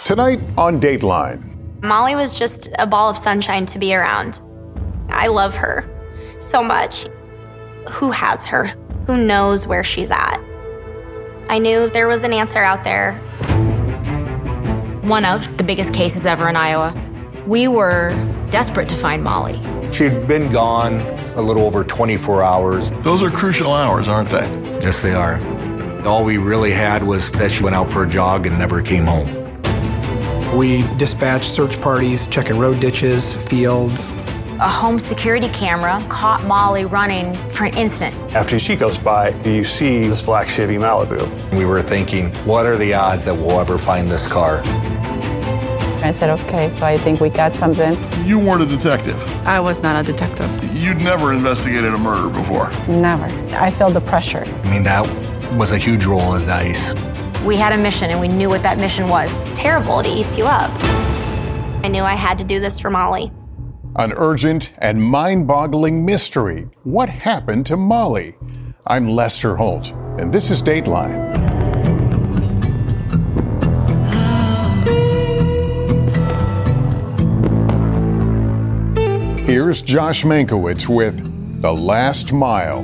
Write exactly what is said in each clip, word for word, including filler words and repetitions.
Tonight on Dateline. Molly was just a ball of sunshine to be around. I love her so much. Who has her? Who knows where she's at? I knew there was an answer out there. One of the biggest cases ever in Iowa. We were desperate to find Molly. She'd been gone a little over twenty-four hours. Those are crucial hours, aren't they? Yes, they are. All we really had was that she went out for a jog and never came home. We dispatched search parties, checking road ditches, fields. A home security camera caught Molly running for an instant. After she goes by, you see this black Chevy Malibu. We were thinking, what are the odds that we'll ever find this car? I said, okay, so I think we got something. You weren't a detective. I was not a detective. You'd never investigated a murder before. Never. I felt the pressure. I mean, that was a huge roll of the dice. We had a mission, and we knew what that mission was. It's terrible. It eats you up. I knew I had to do this for Molly. An urgent and mind-boggling mystery. What happened to Molly? I'm Lester Holt, and this is Dateline. Here's Josh Mankiewicz with The Last Mile.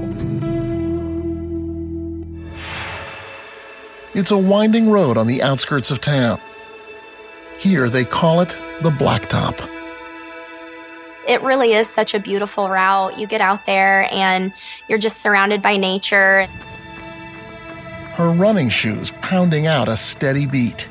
It's a winding road on the outskirts of town. Here they call it the Blacktop. It really is such a beautiful route. You get out there and you're just surrounded by nature. Her running shoes pounding out a steady beat.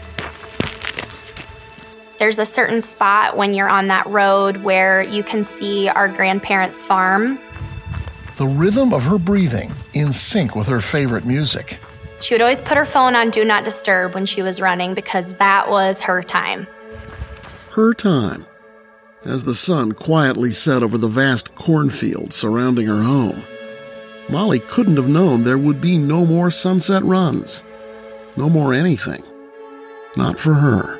There's a certain spot when you're on that road where you can see our grandparents' farm. The rhythm of her breathing in sync with her favorite music. She would always put her phone on Do Not Disturb when she was running because that was her time. Her time. As the sun quietly set over the vast cornfield surrounding her home, Molly couldn't have known there would be no more sunset runs. No more anything. Not for her.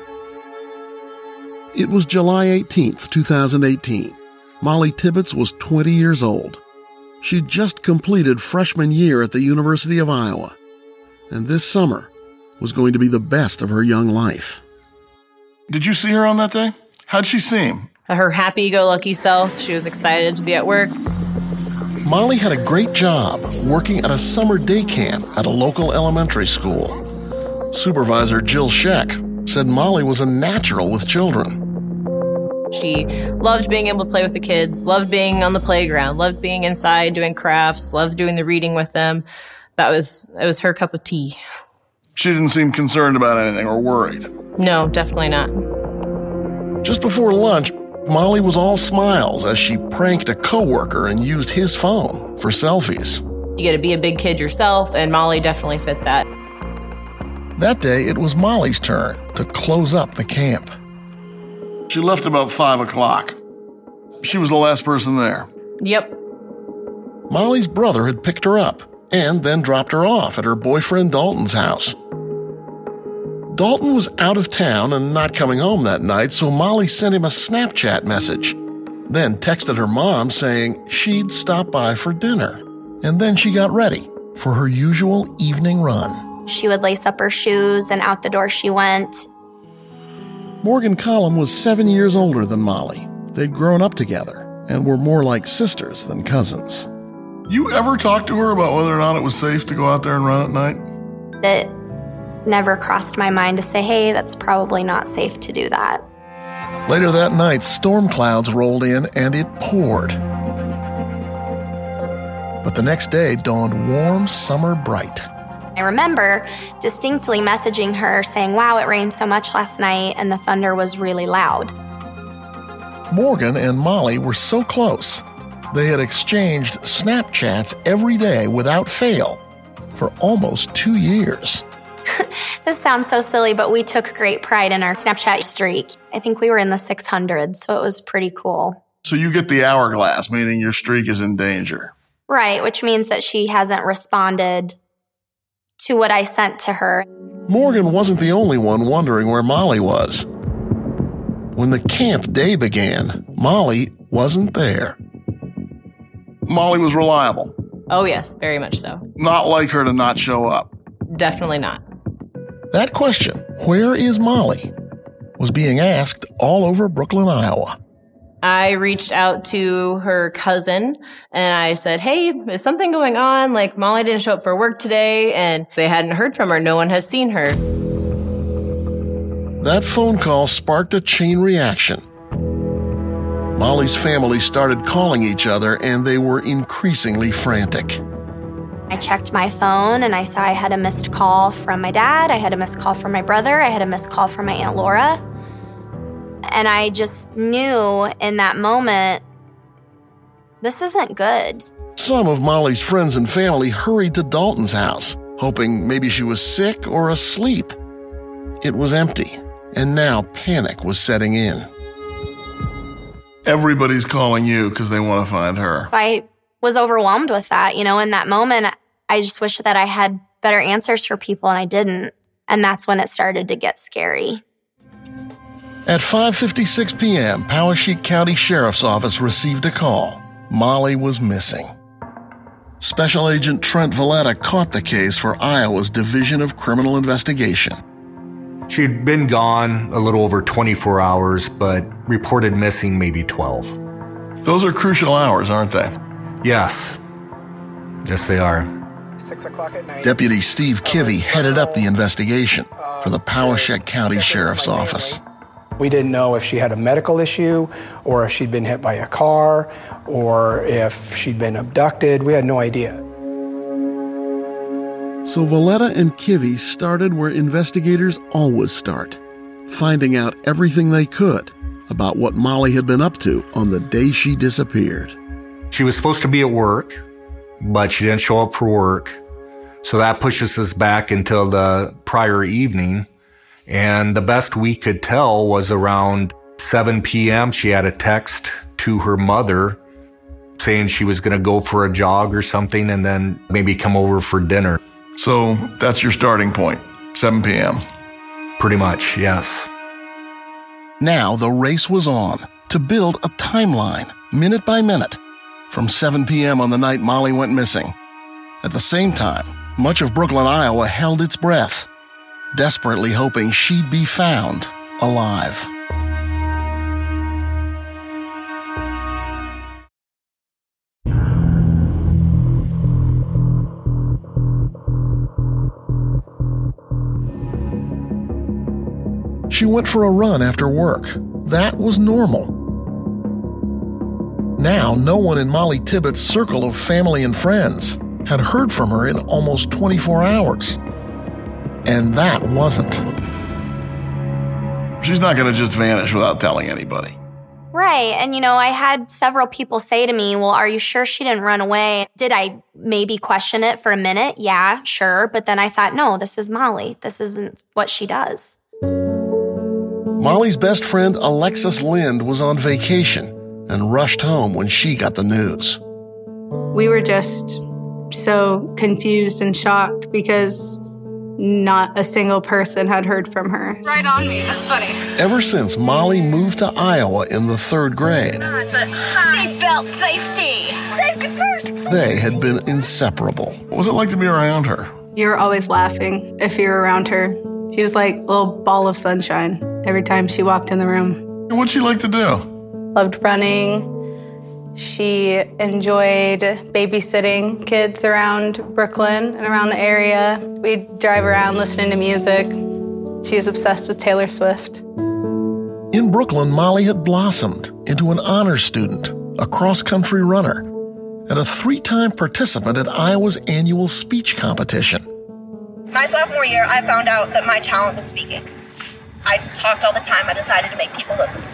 It was July eighteenth, twenty eighteen. Molly Tibbetts was twenty years old. She'd just completed freshman year at the University of Iowa, and this summer was going to be the best of her young life. Did you see her on that day? How'd she seem? Her happy-go-lucky self. She was excited to be at work. Molly had a great job working at a summer day camp at a local elementary school. Supervisor Jill Scheck said Molly was a natural with children. She loved being able to play with the kids, loved being on the playground, loved being inside doing crafts, loved doing the reading with them. That was, it was her cup of tea. She didn't seem concerned about anything or worried. No, definitely not. Just before lunch, Molly was all smiles as she pranked a coworker and used his phone for selfies. You got to be a big kid yourself, and Molly definitely fit that. That day, it was Molly's turn to close up the camp. She left about five o'clock. She was the last person there. Yep. Molly's brother had picked her up and then dropped her off at her boyfriend Dalton's house. Dalton was out of town and not coming home that night, so Molly sent him a Snapchat message, then texted her mom saying she'd stop by for dinner. And then she got ready for her usual evening run. She would lace up her shoes and out the door she went. Morgan Collum was seven years older than Molly. They'd grown up together and were more like sisters than cousins. You ever talked to her about whether or not it was safe to go out there and run at night? It never crossed my mind to say, hey, that's probably not safe to do that. Later that night, storm clouds rolled in and it poured. But the next day dawned warm, summer bright. I remember distinctly messaging her saying, wow, it rained so much last night and the thunder was really loud. Morgan and Molly were so close. They had exchanged Snapchats every day without fail for almost two years. This sounds so silly, but we took great pride in our Snapchat streak. I think we were in the six hundreds, so it was pretty cool. So you get the hourglass, meaning your streak is in danger. Right, which means that she hasn't responded to what I sent to her. Morgan wasn't the only one wondering where Molly was. When the camp day began, Molly wasn't there. Molly was reliable. Oh, yes, very much so. Not like her to not show up. Definitely not. That question, where is Molly, was being asked all over Brooklyn, Iowa. I reached out to her cousin and I said, hey, is something going on? Like, Molly didn't show up for work today and they hadn't heard from her. No one has seen her. That phone call sparked a chain reaction. Molly's family started calling each other and they were increasingly frantic. I checked my phone and I saw I had a missed call from my dad. I had a missed call from my brother. I had a missed call from my Aunt Laura. And I just knew in that moment, this isn't good. Some of Molly's friends and family hurried to Dalton's house, hoping maybe she was sick or asleep. It was empty, and now panic was setting in. Everybody's calling you because they want to find her. I was overwhelmed with that. You know, in that moment, I just wish that I had better answers for people, and I didn't. And that's when it started to get scary. At five fifty-six p.m., Poweshiek County Sheriff's Office received a call. Molly was missing. Special Agent Trent Valletta caught the case for Iowa's Division of Criminal Investigation. She'd been gone a little over twenty-four hours, but reported missing maybe twelve. Those are crucial hours, aren't they? Yes. Yes, they are. Six o'clock at night. Deputy Steve Kivy headed up the investigation for the Poweshiek County Sheriff's Office. We didn't know if she had a medical issue or if she'd been hit by a car or if she'd been abducted. We had no idea. So Valletta and Kivy started where investigators always start, finding out everything they could about what Molly had been up to on the day she disappeared. She was supposed to be at work, but she didn't show up for work. So that pushes us back until the prior evening. And the best we could tell was around seven p.m. she had a text to her mother saying she was going to go for a jog or something and then maybe come over for dinner. So that's your starting point, seven p.m. Pretty much, yes. Now the race was on to build a timeline, minute by minute, from seven p.m. on the night Molly went missing. At the same time, much of Brooklyn, Iowa held its breath, desperately hoping she'd be found alive. She went for a run after work. That was normal. Now, no one in Molly Tibbetts' circle of family and friends had heard from her in almost twenty-four hours. And that wasn't. She's not going to just vanish without telling anybody. Right. And, you know, I had several people say to me, well, are you sure she didn't run away? Did I maybe question it for a minute? Yeah, sure. But then I thought, no, this is Molly. This isn't what she does. Molly's best friend, Alexis Lind, was on vacation and rushed home when she got the news. We were just so confused and shocked because not a single person had heard from her. Right on me. That's funny. Ever since Molly moved to Iowa in the third grade, Seatbelt safety. Safety first. they had been inseparable. What was it like to be around her? You were always laughing if you were around her. She was like a little ball of sunshine every time she walked in the room. And what'd she like to do? Loved running. She enjoyed babysitting kids around Brooklyn and around the area. We'd drive around listening to music. She was obsessed with Taylor Swift. In Brooklyn, Molly had blossomed into an honors student, a cross-country runner, and a three-time participant at Iowa's annual speech competition. My sophomore year, I found out that my talent was speaking. I talked all the time. I decided to make people listen.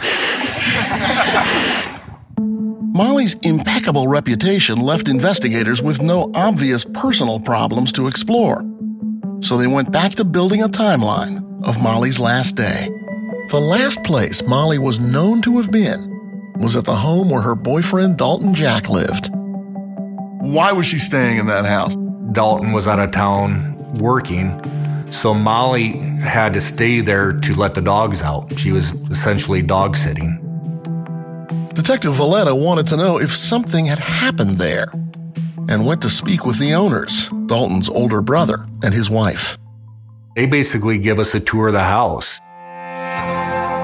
Molly's impeccable reputation left investigators with no obvious personal problems to explore. So they went back to building a timeline of Molly's last day. The last place Molly was known to have been was at the home where her boyfriend Dalton Jack lived. Why was she staying in that house? Dalton was out of town working, so Molly had to stay there to let the dogs out. She was essentially dog sitting. Detective Valletta wanted to know if something had happened there and went to speak with the owners, Dalton's older brother and his wife. They basically give us a tour of the house.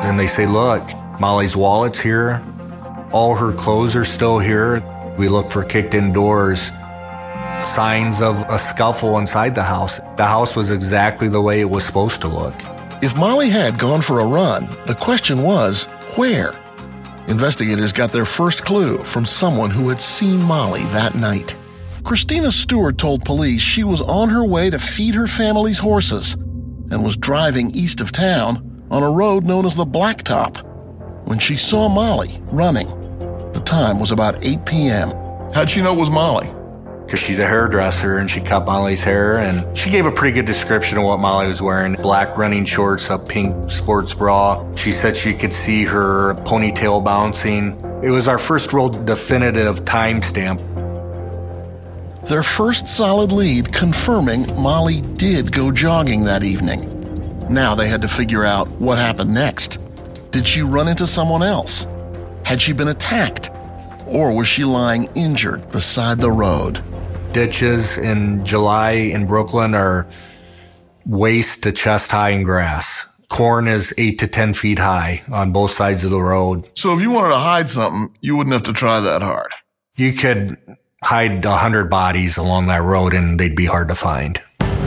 And they say, look, Molly's wallet's here. All her clothes are still here. We look for kicked in doors, signs of a scuffle inside the house. The house was exactly the way it was supposed to look. If Molly had gone for a run, the question was, where? Investigators got their first clue from someone who had seen Molly that night. Christina Stewart told police she was on her way to feed her family's horses and was driving east of town on a road known as the Blacktop when she saw Molly running. The time was about eight p.m. How'd she know it was Molly? Because she's a hairdresser and she cut Molly's hair, and she gave a pretty good description of what Molly was wearing. Black running shorts, a pink sports bra. She said she could see her ponytail bouncing. It was our first real definitive timestamp. Their first solid lead confirming Molly did go jogging that evening. Now they had to figure out what happened next. Did she run into someone else? Had she been attacked? Or was she lying injured beside the road? Ditches in July in Brooklyn are waist to chest high in grass. Corn is eight to ten feet high on both sides of the road. So if you wanted to hide something, you wouldn't have to try that hard. You could hide a hundred bodies along that road and they'd be hard to find.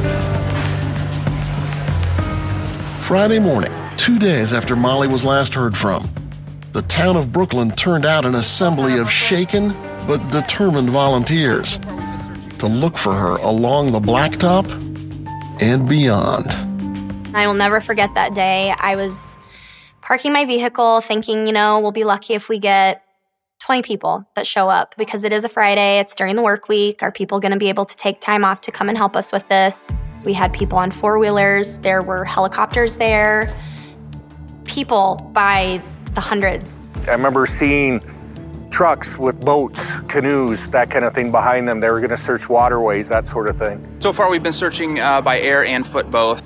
Friday morning, two days after Molly was last heard from, the town of Brooklyn turned out an assembly of shaken but determined volunteers to look for her along the Blacktop and beyond. I will never forget that day. I was parking my vehicle thinking, you know, we'll be lucky if we get twenty people that show up because it is a Friday. It's during the work week. Are people going to be able to take time off to come and help us with this? We had people on four-wheelers. There were helicopters there. People by the hundreds. I remember seeing trucks with boats, canoes, that kind of thing behind them. They were going to search waterways, that sort of thing. So far, we've been searching uh, by air and foot both.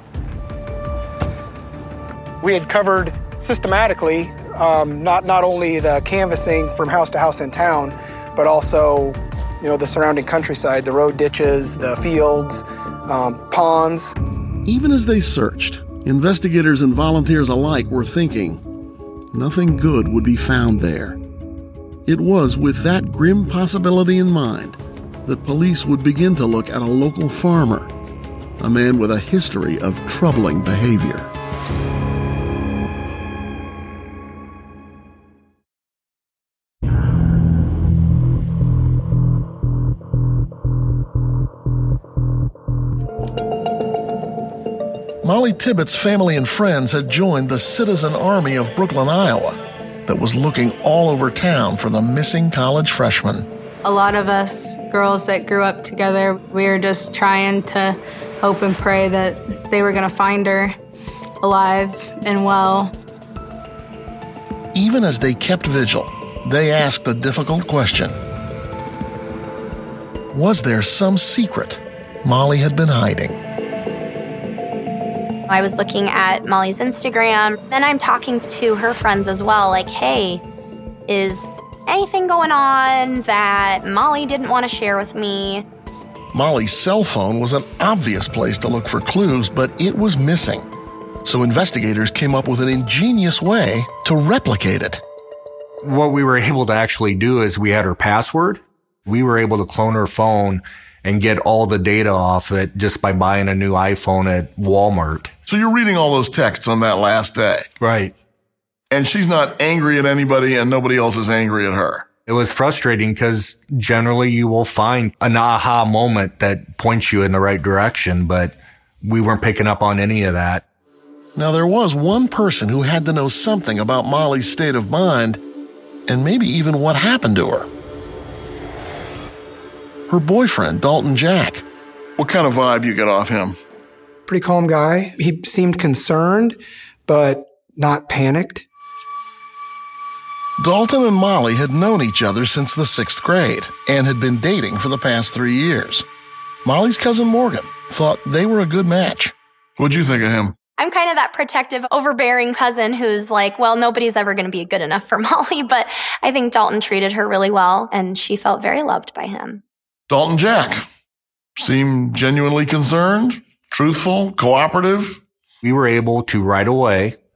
We had covered systematically um, not not only the canvassing from house to house in town, but also, you know, the surrounding countryside, the road ditches, the fields, um, ponds. Even as they searched, investigators and volunteers alike were thinking nothing good would be found there. It was with that grim possibility in mind that police would begin to look at a local farmer, a man with a history of troubling behavior. Molly Tibbetts' family and friends had joined the Citizen Army of Brooklyn, Iowa, that was looking all over town for the missing college freshman. A lot of us girls that grew up together, we were just trying to hope and pray that they were going to find her alive and well. Even as they kept vigil, they asked a difficult question. Was there some secret Molly had been hiding? I was looking at Molly's Instagram. Then I'm talking to her friends as well, like, hey, is anything going on that Molly didn't want to share with me? Molly's cell phone was an obvious place to look for clues, but it was missing. So investigators came up with an ingenious way to replicate it. What we were able to actually do is we had her password. We were able to clone her phone and get all the data off it just by buying a new iPhone at Walmart. So you're reading all those texts on that last day. Right. And she's not angry at anybody and nobody else is angry at her. It was frustrating because generally you will find an aha moment that points you in the right direction, but we weren't picking up on any of that. Now, there was one person who had to know something about Molly's state of mind and maybe even what happened to her. Her boyfriend, Dalton Jack. What kind of vibe you get off him? Pretty calm guy. He seemed concerned, but not panicked. Dalton and Molly had known each other since the sixth grade and had been dating for the past three years. Molly's cousin Morgan thought they were a good match. What'd you think of him? I'm kind of that protective, overbearing cousin who's like, well, nobody's ever going to be good enough for Molly, but I think Dalton treated her really well, and she felt very loved by him. Dalton Jack seemed genuinely concerned, truthful, cooperative. We were able to right away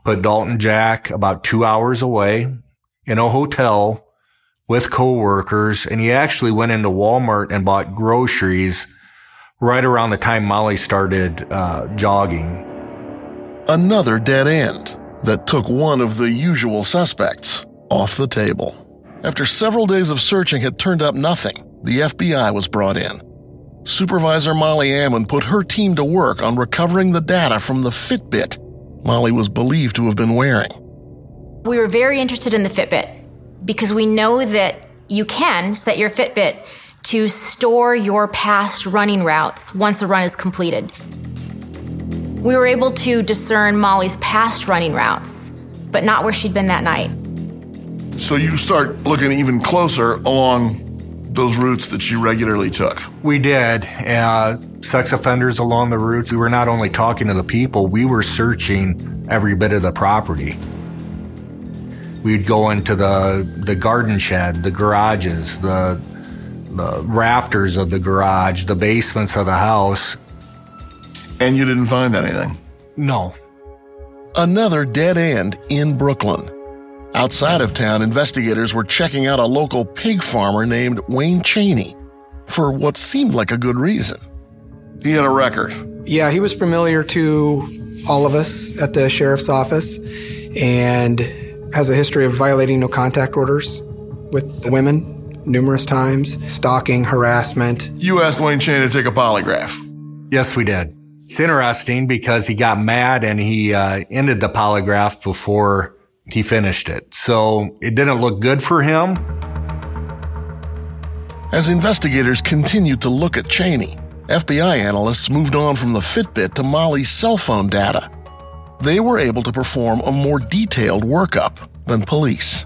put Dalton Jack about two hours away in a hotel with coworkers, and he actually went into Walmart and bought groceries right around the time Molly started uh, jogging. Another dead end that took one of the usual suspects off the table. After several days of searching had turned up nothing, the F B I was brought in. Supervisor Molly Ammon put her team to work on recovering the data from the Fitbit Molly was believed to have been wearing. We were very interested in the Fitbit because we know that you can set your Fitbit to store your past running routes once a run is completed. We were able to discern Molly's past running routes, but not where she'd been that night. So you start looking even closer along those routes that she regularly took. We did. Uh, sex offenders along the routes. We were not only talking to the people, we were searching every bit of the property. We'd go into the the garden shed, the garages, the the rafters of the garage, the basements of the house. And you didn't find anything? No. Another dead end in Brooklyn. Outside of town, investigators were checking out a local pig farmer named Wayne Cheney for what seemed like a good reason. He had a record. Yeah, he was familiar to all of us at the sheriff's office and has a history of violating no contact orders with women numerous times, stalking, harassment. You asked Wayne Cheney to take a polygraph. Yes, we did. It's interesting because he got mad and he uh, ended the polygraph before he finished it. So it didn't look good for him. As investigators continued to look at Cheney, F B I analysts moved on from the Fitbit to Molly's cell phone data. They were able to perform a more detailed workup than police.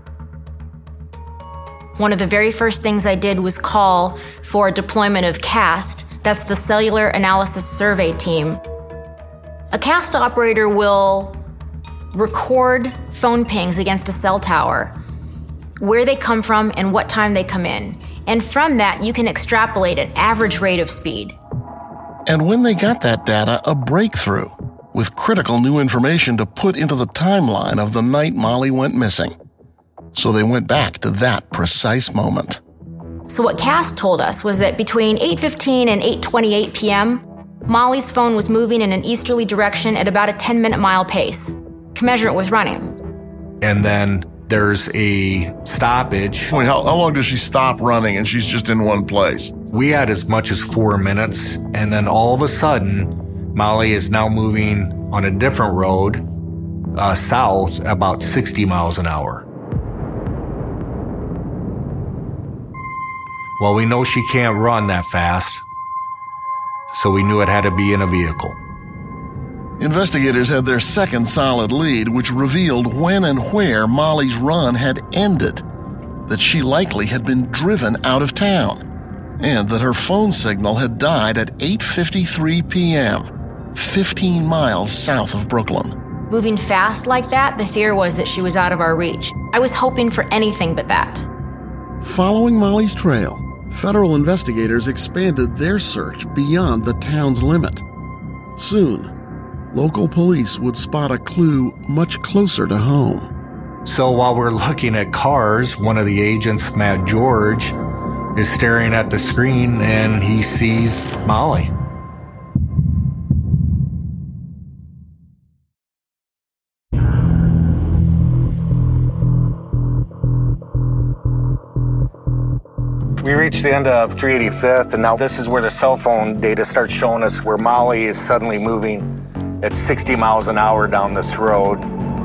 One of the very first things I did was call for deployment of CAST. That's the Cellular Analysis Survey Team. A CAST operator will record phone pings against a cell tower, where they come from and what time they come in. And from that, you can extrapolate an average rate of speed. And when they got that data, a breakthrough, with critical new information to put into the timeline of the night Molly went missing. So they went back to that precise moment. So what CAST told us was that between eight fifteen and eight twenty-eight p.m., Molly's phone was moving in an easterly direction at about a ten-minute mile pace. Commensurate with running. And then there's a stoppage. Wait, how, how long does she stop running and she's just in one place? We had as much as four minutes, and then all of a sudden, Molly is now moving on a different road, uh, south, about sixty miles an hour. Well, we know she can't run that fast, so we knew it had to be in a vehicle. Investigators had their second solid lead, which revealed when and where Molly's run had ended, that she likely had been driven out of town, and that her phone signal had died at eight fifty-three p.m., fifteen miles south of Brooklyn. Moving fast like that, the fear was that she was out of our reach. I was hoping for anything but that. Following Molly's trail, federal investigators expanded their search beyond the town's limit. Soon, local police would spot a clue much closer to home. So while we're looking at cars, one of the agents, Matt George, is staring at the screen and he sees Molly. We reached the end of three eighty-fifth, and now this is where the cell phone data starts showing us where Molly is suddenly moving at sixty miles an hour down this road.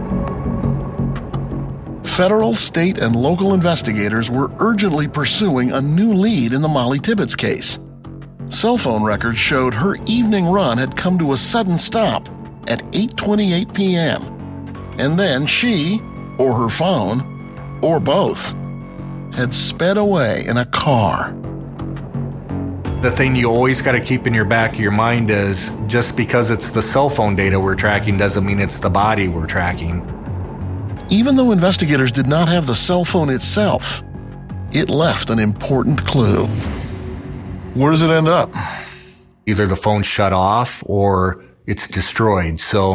Federal, state, and local investigators were urgently pursuing a new lead in the Molly Tibbetts case. Cell phone records showed her evening run had come to a sudden stop at eight twenty-eight p.m. And then she, or her phone, or both, had sped away in a car. The thing you always got to keep in your back of your mind is just because it's the cell phone data we're tracking doesn't mean it's the body we're tracking. Even though investigators did not have the cell phone itself, it left an important clue. Where does it end up? Either the phone shut off or it's destroyed. So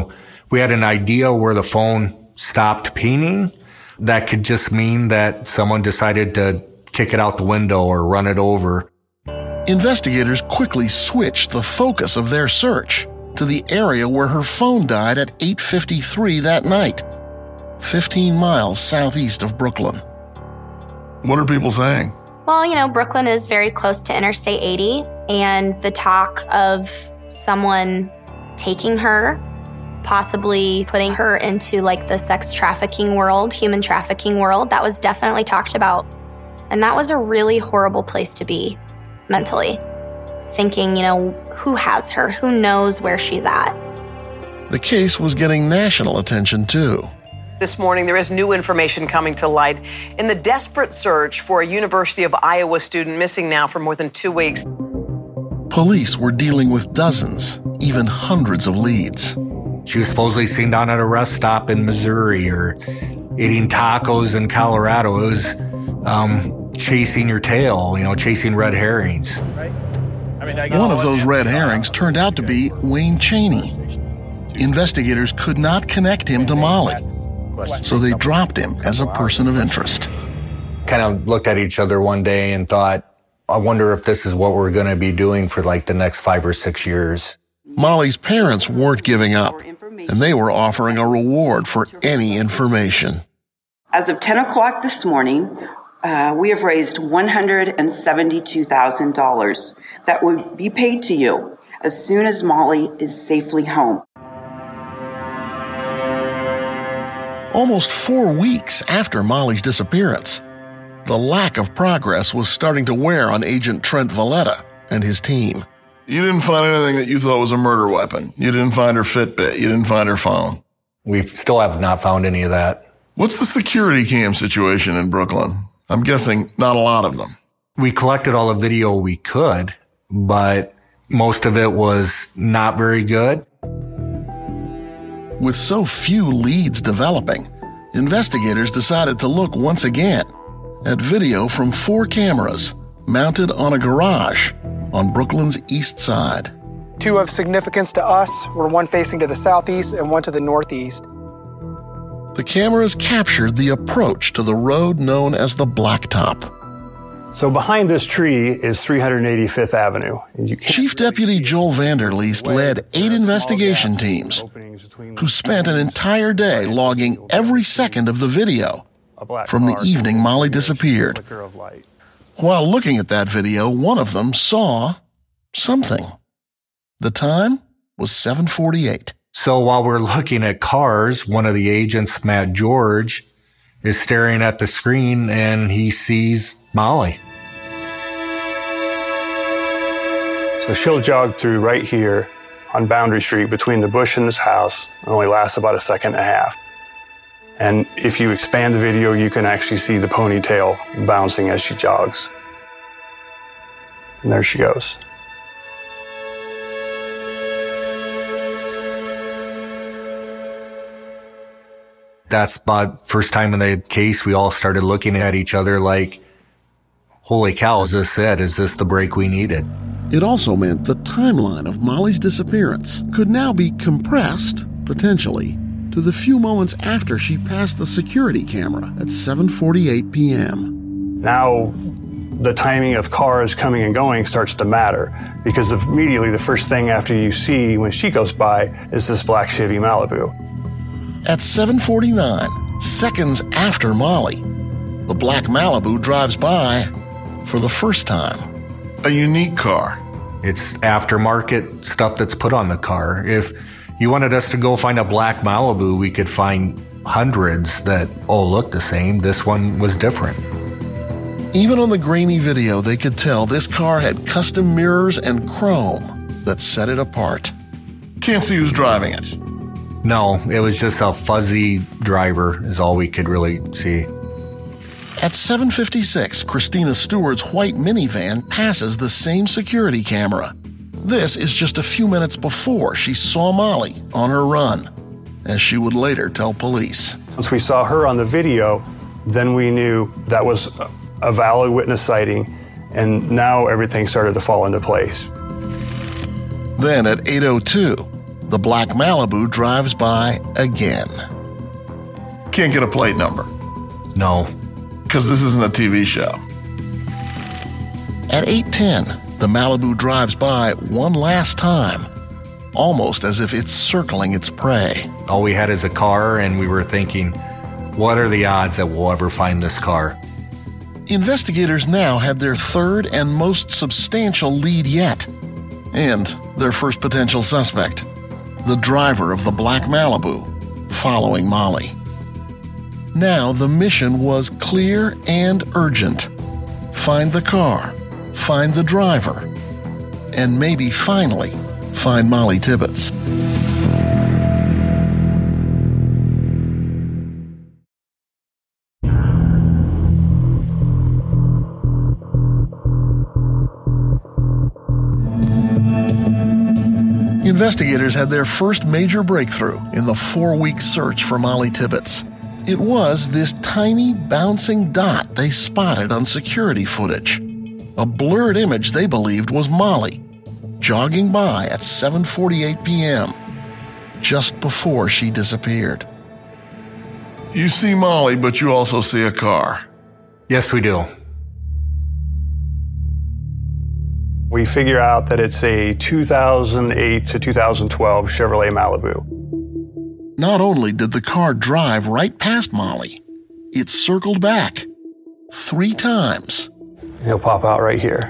we had an idea where the phone stopped pinging. That could just mean that someone decided to kick it out the window or run it over. Investigators quickly switched the focus of their search to the area where her phone died at eight fifty-three that night, fifteen miles southeast of Brooklyn. What are people saying? Well, you know, Brooklyn is very close to Interstate eighty, and the talk of someone taking her, possibly putting her into like the sex trafficking world, human trafficking world, that was definitely talked about. And that was a really horrible place to be mentally, thinking, you know, who has her? Who knows where she's at? The case was getting national attention too. This morning, there is new information coming to light in the desperate search for a University of Iowa student missing now for more than two weeks. Police were dealing with dozens, even hundreds of leads. She was supposedly seen down at a rest stop in Missouri or eating tacos in Colorado. It was um, chasing your tail, you know, chasing red herrings. One of those red herrings turned out to be Wayne Chaney. Investigators could not connect him to Molly, so they dropped him as a person of interest. Kind of looked at each other one day and thought, I wonder if this is what we're going to be doing for like the next five or six years. Molly's parents weren't giving up, and they were offering a reward for any information. As of ten o'clock this morning, uh, we have raised one hundred seventy-two thousand dollars that will be paid to you as soon as Molly is safely home. Almost four weeks after Molly's disappearance, the lack of progress was starting to wear on Agent Trent Valletta and his team. You didn't find anything that you thought was a murder weapon. You didn't find her Fitbit. You didn't find her phone. We still have not found any of that. What's the security cam situation in Brooklyn? I'm guessing not a lot of them. We collected all the video we could, but most of it was not very good. With so few leads developing, investigators decided to look once again at video from four cameras mounted on a garage on Brooklyn's east side. Two of significance to us were one facing to the southeast and one to the northeast. The cameras captured the approach to the road known as the Blacktop. So behind this tree is three hundred eighty-fifth Avenue. And you Chief Deputy Joel Vanderleest led eight investigation teams who spent an entire day logging every second of the video from the evening Molly disappeared. While looking at that video, one of them saw something. The time was seven forty-eight. So while we're looking at cars, one of the agents, Matt George, is staring at the screen and he sees Molly. So she'll jog through right here on Boundary Street between the bush and this house. It only lasts about a second and a half. And if you expand the video, you can actually see the ponytail bouncing as she jogs. And there she goes. That's about first time in the case we all started looking at each other like, holy cow, is this it? Is this the break we needed? It also meant the timeline of Molly's disappearance could now be compressed, potentially, to the few moments after she passed the security camera at seven forty-eight p.m. Now, the timing of cars coming and going starts to matter because immediately the first thing after you see when she goes by is this black Chevy Malibu. At seven forty-nine, seconds after Molly, the black Malibu drives by for the first time. A unique car. It's aftermarket stuff that's put on the car. If you wanted us to go find a black Malibu, we could find hundreds that all look the same. This one was different. Even on the grainy video, they could tell this car had custom mirrors and chrome that set it apart. Can't see who's driving it. No, it was just a fuzzy driver is all we could really see. At seven fifty-six, Christina Stewart's white minivan passes the same security camera. This is just a few minutes before she saw Molly on her run, as she would later tell police. Once we saw her on the video, then we knew that was a valid witness sighting, and now everything started to fall into place. Then at eight oh two, The black Malibu drives by again. Can't get a plate number. No. Because this isn't a T V show. At eight ten, the Malibu drives by one last time, almost as if it's circling its prey. All we had is a car, and we were thinking, what are the odds that we'll ever find this car? Investigators now had their third and most substantial lead yet, and their first potential suspect, the driver of the black Malibu, following Molly. Now the mission was clear and urgent. Find the car, find the driver, and maybe finally find Molly Tibbetts. Investigators had their first major breakthrough in the four-week search for Molly Tibbetts. It was this tiny bouncing dot they spotted on security footage. A blurred image they believed was Molly, jogging by at seven forty-eight p.m., just before she disappeared. You see Molly, but you also see a car. Yes, we do. We figure out that it's a two thousand eight to two thousand twelve Chevrolet Malibu. Not only did the car drive right past Molly, it circled back three times. He'll pop out right here.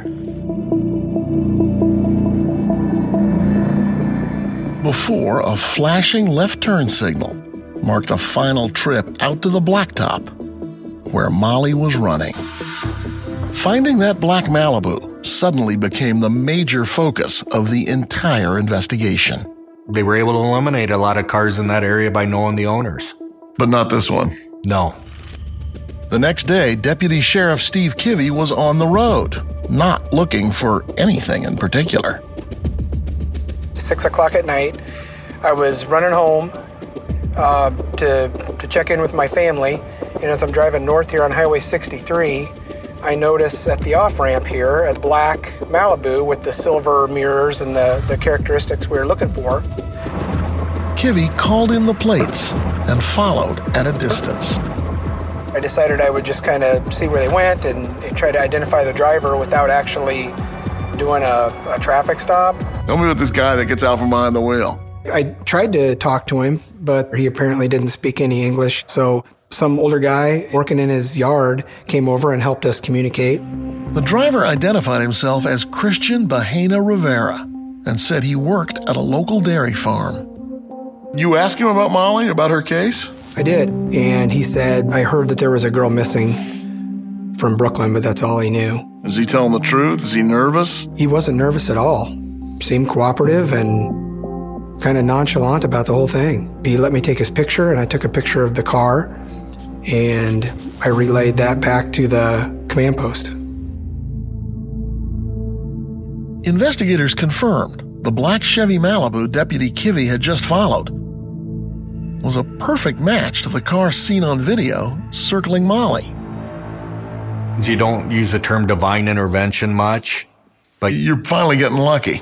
Before a flashing left turn signal marked a final trip out to the blacktop where Molly was running. Finding that black Malibu suddenly became the major focus of the entire investigation. They were able to eliminate a lot of cars in that area by knowing the owners. But not this one. No. The next day, Deputy Sheriff Steve Kivy was on the road, not looking for anything in particular. Six o'clock at night, I was running home uh, to, to check in with my family, and as I'm driving north here on Highway sixty-three, I notice at the off-ramp here a black Malibu with the silver mirrors and the, the characteristics we were looking for. Kivy called in the plates and followed at a distance. I decided I would just kind of see where they went and, and try to identify the driver without actually doing a, a traffic stop. Tell me about this guy that gets out from behind the wheel. I tried to talk to him, but he apparently didn't speak any English, so some older guy working in his yard came over and helped us communicate. The driver identified himself as Christian Bahena Rivera and said he worked at a local dairy farm. You asked him about Molly, about her case? I did, and he said, I heard that there was a girl missing from Brooklyn, but that's all he knew. Is he telling the truth? Is he nervous? He wasn't nervous at all. Seemed cooperative and kind of nonchalant about the whole thing. He let me take his picture, and I took a picture of the car, and I relayed that back to the command post. Investigators confirmed the black Chevy Malibu Deputy Kivy had just followed was a perfect match to the car seen on video circling Molly. You don't use the term divine intervention much, but you're finally getting lucky.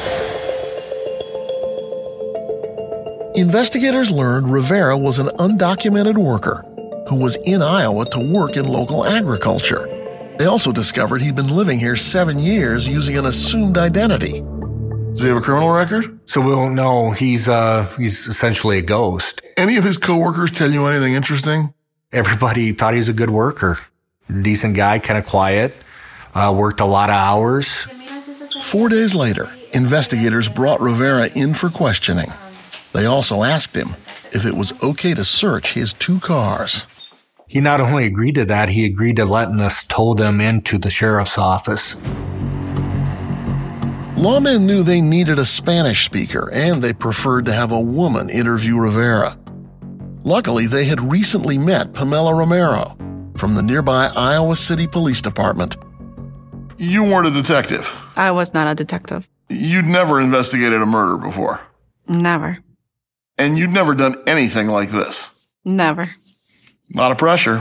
Investigators learned Rivera was an undocumented worker who was in Iowa to work in local agriculture. They also discovered he'd been living here seven years using an assumed identity. Does he have a criminal record? So we don't know. He's uh, he's essentially a ghost. Any of his coworkers tell you anything interesting? Everybody thought he was a good worker. Decent guy, kind of quiet, uh, worked a lot of hours. Four days later, investigators brought Rivera in for questioning. They also asked him if it was okay to search his two cars. He not only agreed to that, he agreed to letting us tow them into the sheriff's office. Lawmen knew they needed a Spanish speaker, and they preferred to have a woman interview Rivera. Luckily, they had recently met Pamela Romero from the nearby Iowa City Police Department. You weren't a detective. I was not a detective. You'd never investigated a murder before. Never. And you'd never done anything like this. Never. A lot of pressure.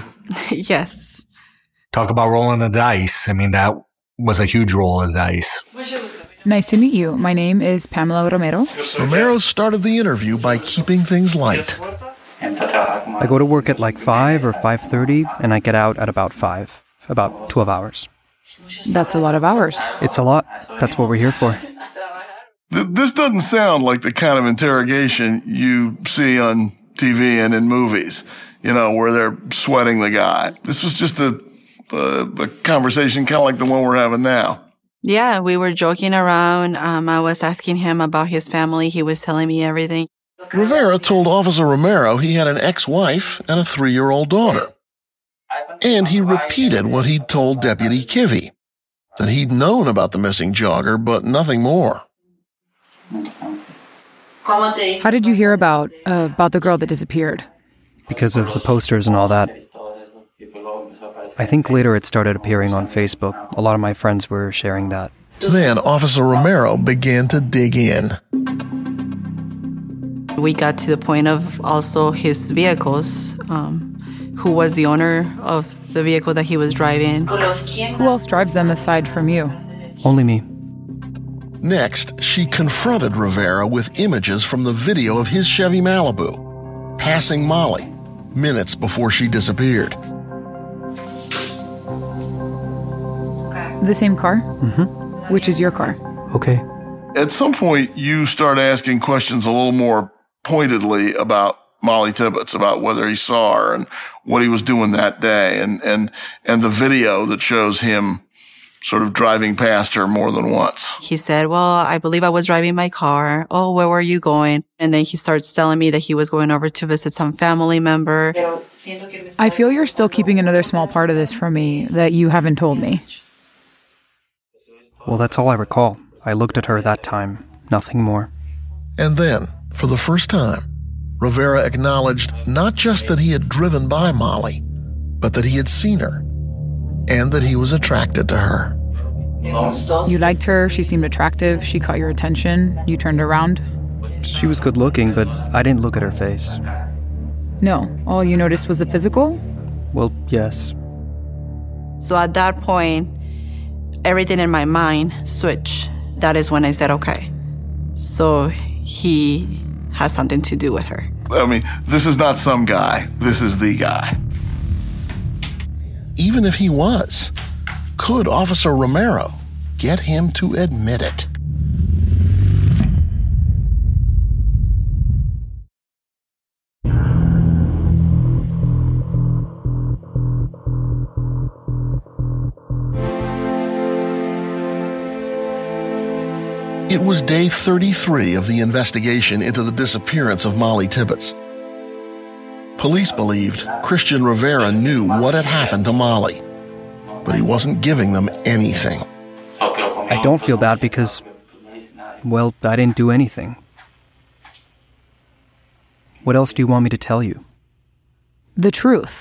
Yes. Talk about rolling the dice. I mean, that was a huge roll of the dice. Nice to meet you. My name is Pamela Romero. Romero started the interview by keeping things light. I go to work at like five or five thirty, and I get out at about five, about twelve hours. That's a lot of hours. It's a lot. That's what we're here for. This doesn't sound like the kind of interrogation you see on T V and in movies, you know, where they're sweating the guy. This was just a, a, a conversation kind of like the one we're having now. Yeah, we were joking around. Um, I was asking him about his family. He was telling me everything. Rivera told Officer Romero he had an ex-wife and a three-year-old daughter. And he repeated what he'd told Deputy Kivy, that he'd known about the missing jogger, but nothing more. How did you hear about uh, about the girl that disappeared? Because of the posters and all that. I think later it started appearing on Facebook. A lot of my friends were sharing that. Then Officer Romero began to dig in. We got to the point of also his vehicles, um, who was the owner of the vehicle that he was driving. Who else drives them aside from you? Only me. Next, she confronted Rivera with images from the video of his Chevy Malibu, passing Molly, minutes before she disappeared. The same car? Mm-hmm. Which is your car? Okay. At some point, you start asking questions a little more pointedly about Molly Tibbetts, about whether he saw her and what he was doing that day, and, and, and the video that shows him sort of driving past her more than once. He said, well, I believe I was driving my car. Oh, where were you going? And then he starts telling me that he was going over to visit some family member. I feel you're still keeping another small part of this from me that you haven't told me. Well, that's all I recall. I looked at her that time, nothing more. And then, for the first time, Rivera acknowledged not just that he had driven by Molly, but that he had seen her, and that he was attracted to her. You liked her, she seemed attractive, she caught your attention, you turned around? She was good looking, but I didn't look at her face. No, all you noticed was the physical? Well, yes. So at that point, everything in my mind switched. That is when I said, okay, so he has something to do with her. I mean, this is not some guy. This is the guy. Even if he was, could Officer Romero get him to admit it? It was day thirty-three of the investigation into the disappearance of Molly Tibbetts. Police believed Christian Rivera knew what had happened to Molly, but he wasn't giving them anything. I don't feel bad because, well, I didn't do anything. What else do you want me to tell you? The truth.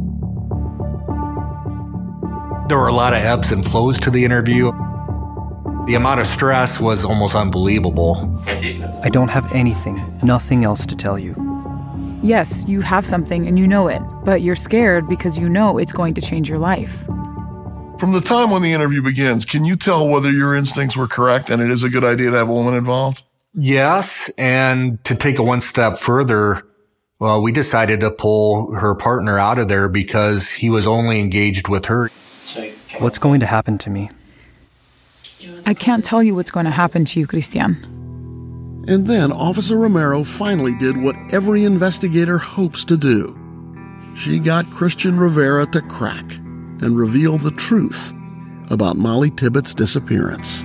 There were a lot of ebbs and flows to the interview. The amount of stress was almost unbelievable. I don't have anything, nothing else to tell you. Yes, you have something and you know it, but you're scared because you know it's going to change your life. From the time when the interview begins, can you tell whether your instincts were correct and it is a good idea to have a woman involved? Yes, and to take it one step further, well, we decided to pull her partner out of there because he was only engaged with her. What's going to happen to me? I can't tell you what's going to happen to you, Christian. And then Officer Romero finally did what every investigator hopes to do. She got Christian Rivera to crack and reveal the truth about Molly Tibbetts' disappearance.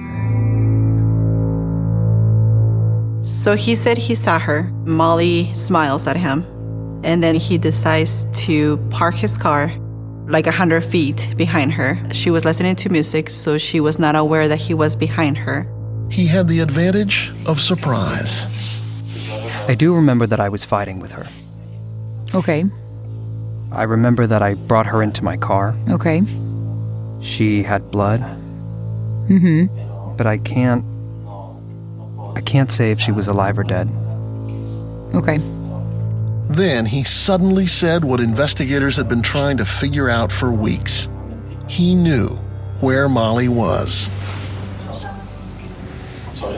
So he said he saw her. Molly smiles at him, and then he decides to park his car like a hundred feet behind her. She was listening to music, so she was not aware that he was behind her. He had the advantage of surprise. I do remember that I was fighting with her. Okay. I remember that I brought her into my car. Okay. She had blood. Mm-hmm. But I can't... I can't say if she was alive or dead. Okay. Then he suddenly said what investigators had been trying to figure out for weeks. He knew where Molly was.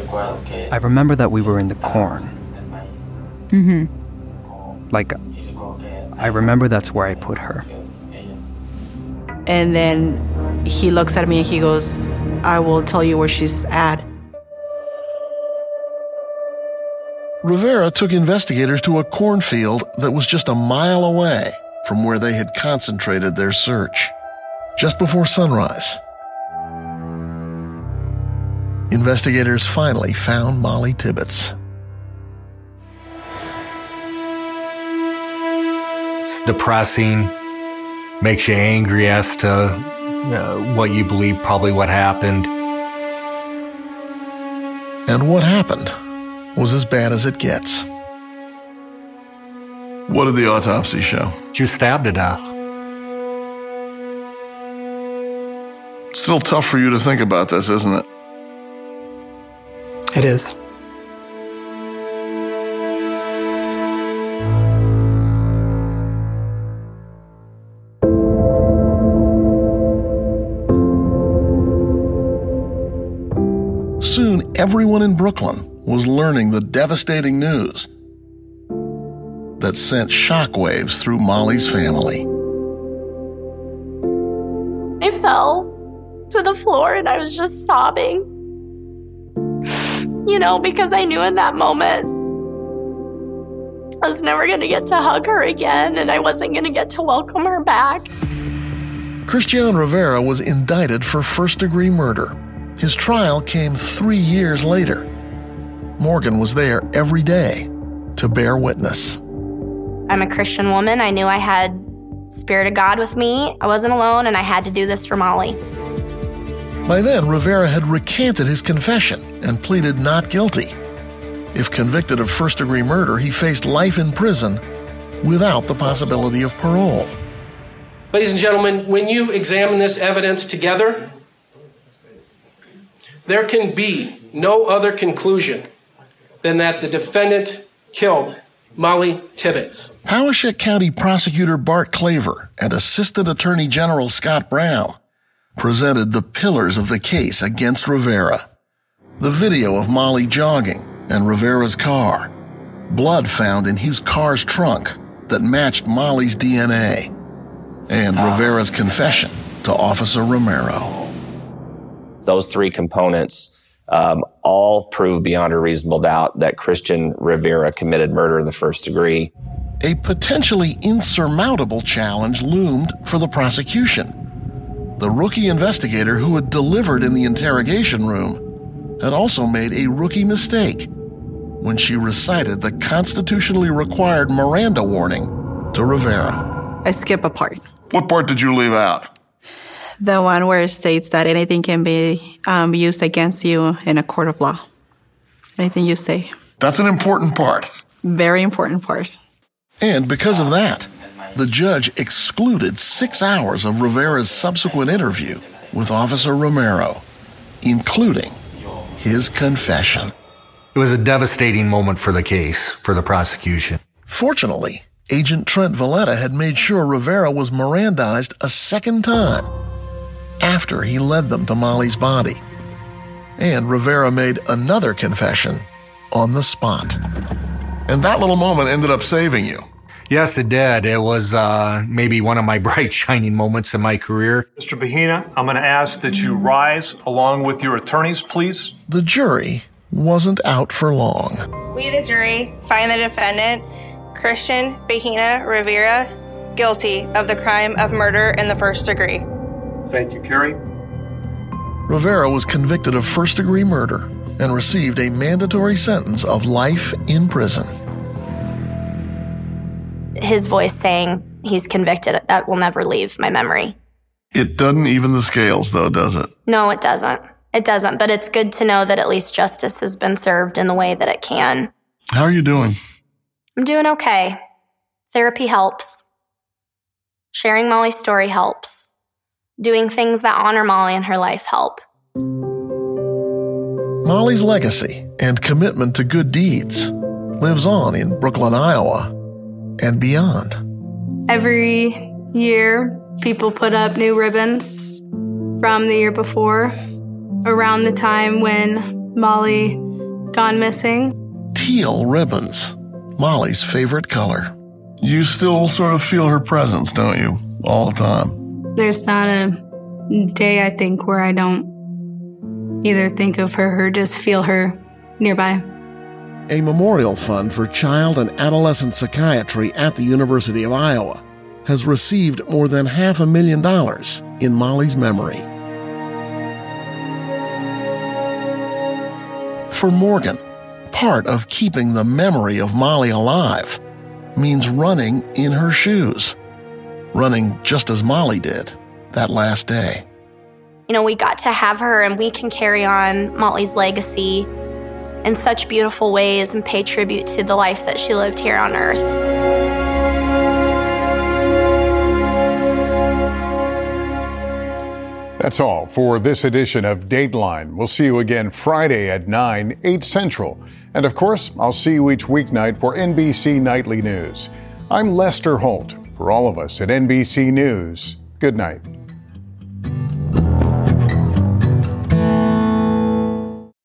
I remember that we were in the corn. Mm-hmm. Like, I remember that's where I put her. And then he looks at me and he goes, I will tell you where she's at. Rivera took investigators to a cornfield that was just a mile away from where they had concentrated their search. Just before sunrise, investigators finally found Molly Tibbetts. It's depressing, makes you angry as to uh, what you believe probably what happened. And what happened was as bad as it gets. What did the autopsy show? She was stabbed to death. Still tough for you to think about this, isn't it? It is. Soon, everyone in Brooklyn was learning the devastating news that sent shockwaves through Molly's family. I fell to the floor and I was just sobbing. You know, because I knew in that moment I was never going to get to hug her again and I wasn't going to get to welcome her back. Christian Rivera was indicted for first-degree murder. His trial came three years later. Morgan was there every day to bear witness. I'm a Christian woman. I knew I had Spirit of God with me. I wasn't alone, and I had to do this for Molly. By then, Rivera had recanted his confession and pleaded not guilty. If convicted of first-degree murder, he faced life in prison without the possibility of parole. Ladies and gentlemen, when you examine this evidence together, there can be no other conclusion than that the defendant killed Molly Tibbetts. Poweshiek County Prosecutor Bart Claver and Assistant Attorney General Scott Brown presented the pillars of the case against Rivera. The video of Molly jogging and Rivera's car, blood found in his car's trunk that matched Molly's D N A, and Rivera's confession to Officer Romero. Those three components um, all prove beyond a reasonable doubt that Christian Rivera committed murder in the first degree. A potentially insurmountable challenge loomed for the prosecution. The rookie investigator who had delivered in the interrogation room had also made a rookie mistake when she recited the constitutionally required Miranda warning to Rivera. I skip a part. What part did you leave out? The one where it states that anything can be um, used against you in a court of law. Anything you say. That's an important part. Very important part. And because of that, the judge excluded six hours of Rivera's subsequent interview with Officer Romero, including his confession. It was a devastating moment for the case, for the prosecution. Fortunately, Agent Trent Valletta had made sure Rivera was Mirandized a second time after he led them to Molly's body. And Rivera made another confession on the spot. And that little moment ended up saving you. Yes, it did. It was uh, maybe one of my bright, shining moments in my career. Mister Bahina, I'm going to ask that you rise along with your attorneys, please. The jury wasn't out for long. We, the jury, find the defendant, Christian Bahina Rivera, guilty of the crime of murder in the first degree. Thank you, Carrie. Rivera was convicted of first-degree murder and received a mandatory sentence of life in prison. His voice saying he's convicted, that will never leave my memory. It doesn't even the scales, though, does it? No, it doesn't. It doesn't, but it's good to know that at least justice has been served in the way that it can. How are you doing? I'm doing okay. Therapy helps. Sharing Molly's story helps. Doing things that honor Molly and her life help. Molly's legacy and commitment to good deeds lives on in Brooklyn, Iowa, and beyond. Every year, people put up new ribbons from the year before, around the time when Molly gone missing. Teal ribbons, Molly's favorite color. You still sort of feel her presence, don't you? All the time. There's not a day, I think, where I don't either think of her or just feel her nearby. A memorial fund for child and adolescent psychiatry at the University of Iowa has received more than half a million dollars in Molly's memory. For Morgan, part of keeping the memory of Molly alive means running in her shoes. Running just as Molly did that last day. You know, we got to have her and we can carry on Molly's legacy in such beautiful ways and pay tribute to the life that she lived here on Earth. That's all for this edition of Dateline. We'll see you again Friday at nine, eight Central. And of course, I'll see you each weeknight for N B C Nightly News. I'm Lester Holt. For all of us at N B C News, good night.